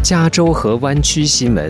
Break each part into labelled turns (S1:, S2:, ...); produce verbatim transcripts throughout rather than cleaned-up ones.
S1: 加州和湾区新闻。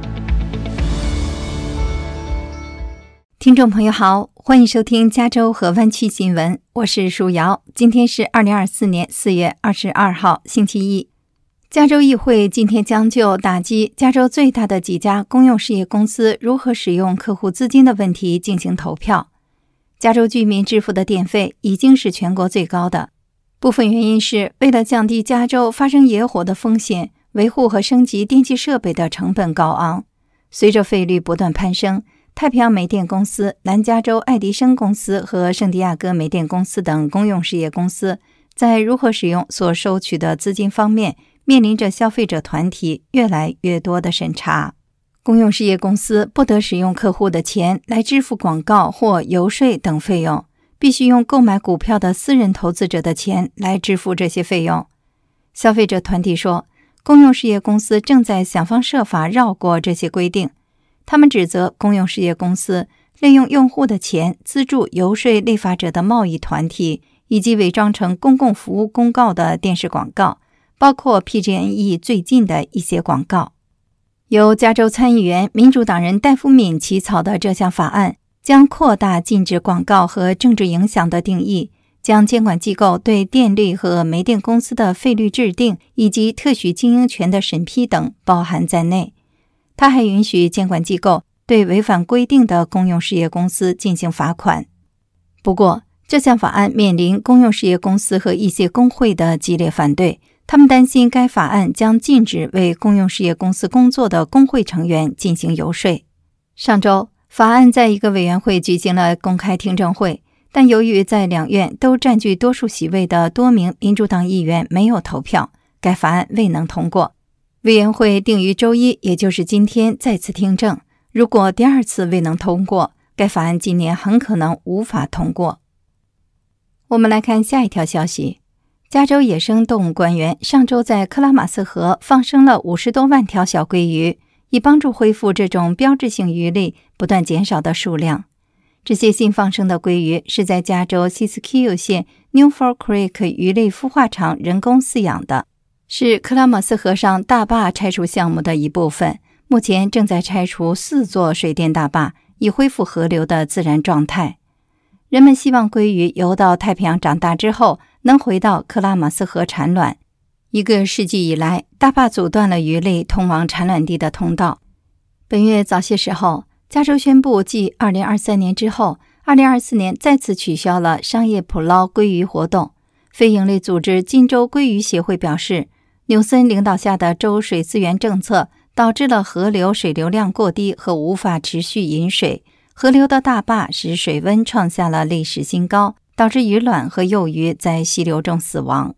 S2: 听众朋友好，欢迎收听加州和湾区新闻，我是舒瑶。今天是二零二四年四月二十二号，星期一。加州议会今天将就打击加州最大的几家公用事业公司如何使用客户资金的问题进行投票。加州居民支付的电费已经是全国最高的，部分原因是为了降低加州发生野火的风险，维护和升级电气设备的成本高昂。随着费率不断攀升，太平洋煤电公司、南加州爱迪生公司和圣地亚哥煤电公司等公用事业公司在如何使用所收取的资金方面，面临着消费者团体越来越多的审查。公用事业公司不得使用客户的钱来支付广告或游说等费用，必须用购买股票的私人投资者的钱来支付这些费用。消费者团体说，公用事业公司正在想方设法绕过这些规定。他们指责公用事业公司利用用户的钱资助游说立法者的贸易团体，以及伪装成公共服务公告的电视广告，包括 P G and E 最近的一些广告。由加州参议员民主党人戴夫敏起草的这项法案将扩大禁止广告和政治影响的定义，将监管机构对电力和煤电公司的费率制定以及特许经营权的审批等包含在内。它还允许监管机构对违反规定的公用事业公司进行罚款。不过，这项法案面临公用事业公司和一些工会的激烈反对，他们担心该法案将禁止为公用事业公司工作的工会成员进行游说。上周，法案在一个委员会举行了公开听证会，但由于在两院都占据多数席位的多名民主党议员没有投票，该法案未能通过。委员会定于周一，也就是今天再次听证。如果第二次未能通过，该法案今年很可能无法通过。我们来看下一条消息。加州野生动物官员上周在克拉马斯河放生了五十多万条小鲑鱼，以帮助恢复这种标志性鱼类不断减少的数量。这些新放生的鲑鱼是在加州西斯基尤县 Newford Creek 鱼类孵化场人工饲养的，是克拉马斯河上大坝拆除项目的一部分，目前正在拆除四座水电大坝，以恢复河流的自然状态。人们希望鲑鱼游到太平洋长大之后，能回到克拉马斯河产卵。一个世纪以来，大坝阻断了鱼类通往产卵地的通道。本月早些时候，加州宣布继二零二三年之后，二零二四年再次取消了商业捕捞鲑鱼活动。非营利组织金州鲑鱼协会表示，纽森领导下的州水资源政策导致了河流水流量过低和无法持续引水，河流的大坝使水温创下了历史新高，导致鱼卵和幼鱼在溪流中死亡。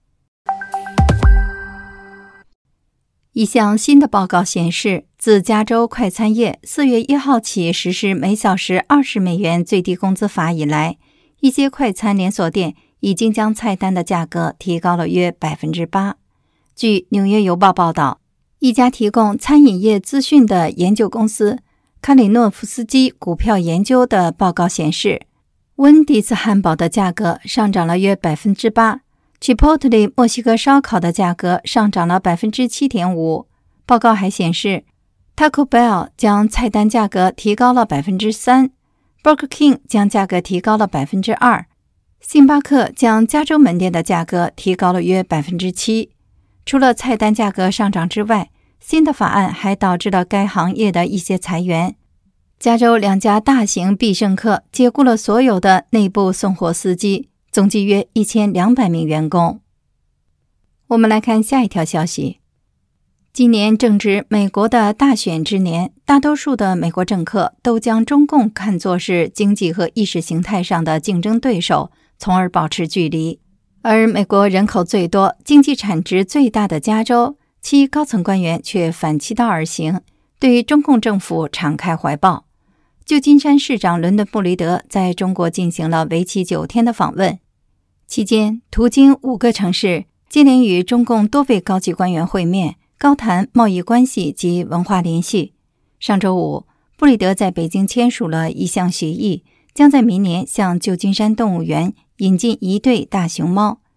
S2: 一项新的报告显示，自加州快餐业四月一号起实施每小时二十美元最低工资法以来，一些快餐连锁店已经将菜单的价格提高了约 百分之八。 据纽约邮报报道，一家提供餐饮业资讯的研究公司卡里诺夫斯基股票研究的报告显示，温迪斯汉堡的价格上涨了约 百分之八， Chipotle 墨西哥烧烤的价格上涨了 百分之七点五。 报告还显示， Taco Bell 将菜单价格提高了 百分之三， Burger King 将价格提高了 百分之二， 星巴克将加州门店的价格提高了约 百分之七。 除了菜单价格上涨之外，新的法案还导致了该行业的一些裁员。加州两家大型必胜客解雇了所有的内部送货司机，总计约一千两百名员工。我们来看下一条消息。今年正值美国的大选之年，大多数的美国政客都将中共看作是经济和意识形态上的竞争对手，从而保持距离。而美国人口最多、经济产值最大的加州，其高层官员却反其道而行，对中共政府敞开怀抱。旧金山市长伦敦布雷德在中国进行了为期九天的访问，期间途经五个城市，接连与中共多位高级官员会面，高谈贸易关系及文化联系。上周五，布雷德在北京签署了一项协议，将在明年向旧金山动物园引进一对大熊猫。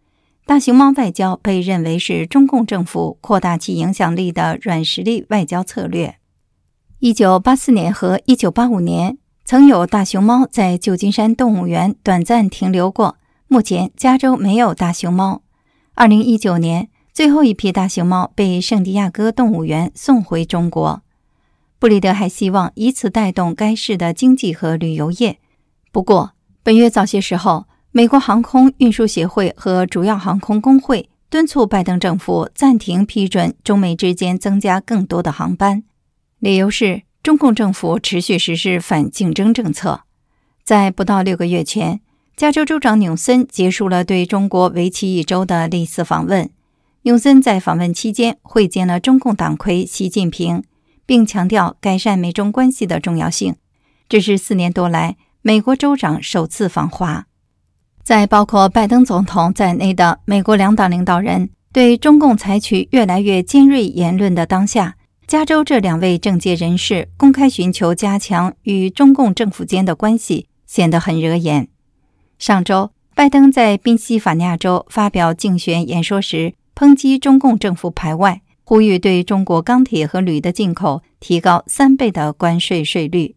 S2: 大熊猫外交被认为是中共政府扩大其影响力的软实力外交策略。一九八四年和一九八五年，曾有大熊猫在旧金山动物园短暂停留过，目前加州没有大熊猫。二零一九年，最后一批大熊猫被圣地亚哥动物园送回中国。布里德还希望以此带动该市的经济和旅游业。不过，本月早些时候，美国航空运输协会和主要航空工会敦促拜登政府暂停批准中美之间增加更多的航班，理由是中共政府持续实施反竞争政策。在不到六个月前，加州州长纽森结束了对中国为期一周的历次访问。纽森在访问期间会见了中共党魁习近平，并强调改善美中关系的重要性。这是四年多来美国州长首次访华。在包括拜登总统在内的美国两党领导人对中共采取越来越尖锐言论的当下，加州这两位政界人士公开寻求加强与中共政府间的关系，显得很惹眼。上周，拜登在宾夕法尼亚州发表竞选演说时，抨击中共政府排外，呼吁对中国钢铁和铝的进口提高三倍的关税税率。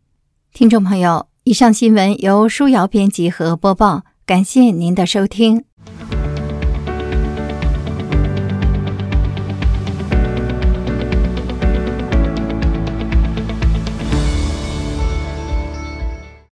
S2: 听众朋友，以上新闻由舒瑶编辑和播报，感谢您的收听。